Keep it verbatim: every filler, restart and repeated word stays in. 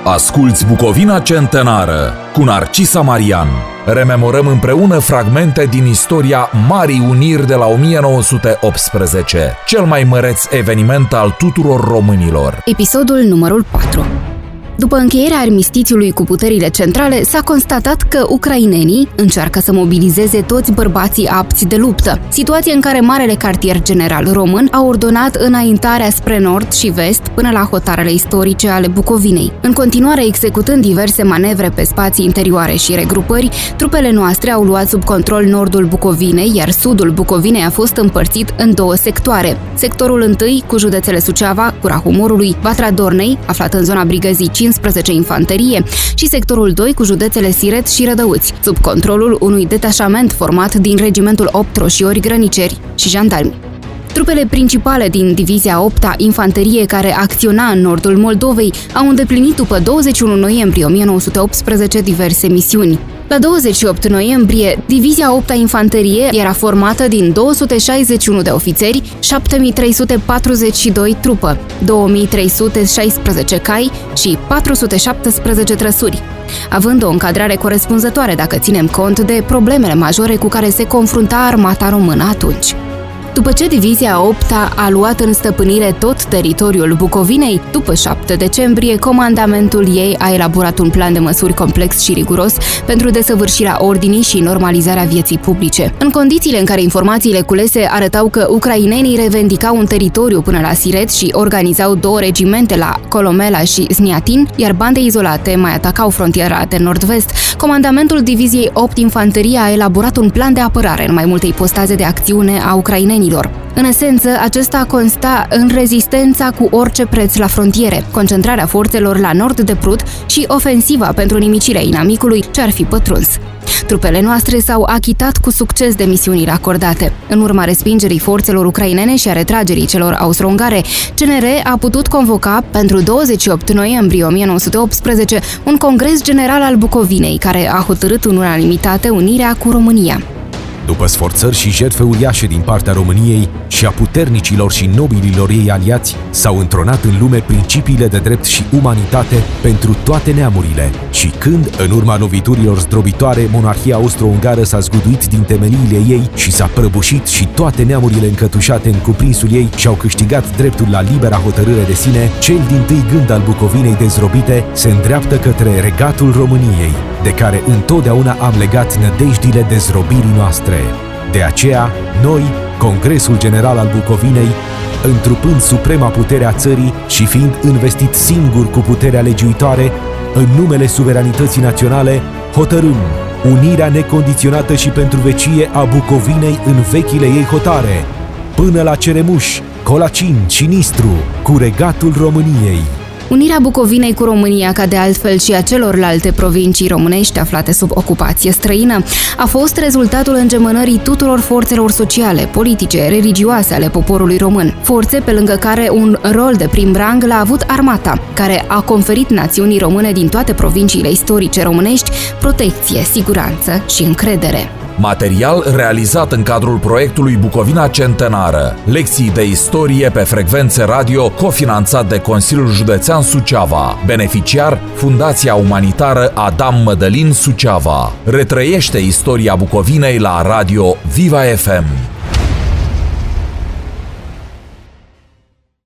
Asculți Bucovina Centenară cu Narcisa Marian. Rememorăm împreună fragmente din istoria Marii Uniri de la o mie nouă sute optsprezece, cel mai măreț eveniment al tuturor românilor. Episodul numărul patru. După încheierea armistițiului cu puterile centrale, s-a constatat că ucrainenii încearcă să mobilizeze toți bărbații apți de luptă, situație în care Marele Cartier General Român a ordonat înaintarea spre nord și vest până la hotarele istorice ale Bucovinei. În continuare, executând diverse manevre pe spații interioare și regrupări, trupele noastre au luat sub control nordul Bucovinei, iar sudul Bucovinei a fost împărțit în două sectoare. Sectorul întâi, cu județele Suceava, Gura Humorului, Vatra Dornei, aflat în zona brigăzii cincisprezece Infanterie, și sectorul doi cu județele Siret și Rădăuți, sub controlul unui detașament format din regimentul opt Roșiori, Grăniceri și Jandarmi. Trupele principale din Divizia a opta Infanterie, care acționa în nordul Moldovei, au îndeplinit după douăzeci și unu noiembrie o mie nouă sute optsprezece diverse misiuni. La douăzeci și opt noiembrie, Divizia a opta Infanterie era formată din două sute șaizeci și unu de ofițeri, șapte mii trei sute patruzeci și doi trupă, două mii trei sute șaisprezece cai și patru sute șaptesprezece trăsuri, având o încadrare corespunzătoare dacă ținem cont de problemele majore cu care se confrunta armata română atunci. După ce Divizia a opta a luat în stăpânire tot teritoriul Bucovinei, după șapte decembrie, comandamentul ei a elaborat un plan de măsuri complex și riguros pentru desăvârșirea ordinii și normalizarea vieții publice. În condițiile în care informațiile culese arătau că ucrainenii revendicau un teritoriu până la Siret și organizau două regimente la Colomela și Zniatin, iar bande izolate mai atacau frontiera de nord-vest, comandamentul Diviziei opt Infanterie a elaborat un plan de apărare în mai multe ipostaze de acțiune a ucrainenilor. În esență, acesta consta în rezistența cu orice preț la frontiere, concentrarea forțelor la nord de Prut și ofensiva pentru nimicirea inamicului ce ar fi pătruns. Trupele noastre s-au achitat cu succes de misiunile acordate. În urma respingerii forțelor ucrainene și a retragerii celor austro-ungare, C N R a putut convoca pentru douăzeci și opt noiembrie o mie nouă sute optsprezece un congres general al Bucovinei, care a hotărât în unanimitate unirea cu România. După sforțări și jertfe uriașe din partea României și a puternicilor și nobililor ei aliați, s-au întronat în lume principiile de drept și umanitate pentru toate neamurile. Și când, în urma loviturilor zdrobitoare, monarhia austro-ungară s-a zguduit din temeliile ei și s-a prăbușit și toate neamurile încătușate în cuprinsul ei și-au câștigat dreptul la libera hotărâre de sine, cel dintâi gând al Bucovinei dezrobite se îndreaptă către regatul României, de care întotdeauna am legat nădejdile dezrobirii noastre. De aceea, noi, Congresul General al Bucovinei, întrupând suprema putere a țării și fiind investit singur cu puterea legiuitoare, în numele suveranității naționale, hotărâm unirea necondiționată și pentru vecie a Bucovinei în vechile ei hotare, până la Ceremuș, Colacin și Nistru, cu regatul României. Unirea Bucovinei cu România, ca de altfel și a celorlalte provincii românești aflate sub ocupație străină, a fost rezultatul îngemânării tuturor forțelor sociale, politice, religioase ale poporului român, forțe pe lângă care un rol de prim rang l-a avut armata, care a conferit națiunii române din toate provinciile istorice românești protecție, siguranță și încredere. Material realizat în cadrul proiectului Bucovina Centenară. Lecții de istorie pe frecvențe radio, cofinanțat de Consiliul Județean Suceava. Beneficiar, Fundația Umanitară Adam Mădălin Suceava. Retrăiește istoria Bucovinei la radio Viva F M.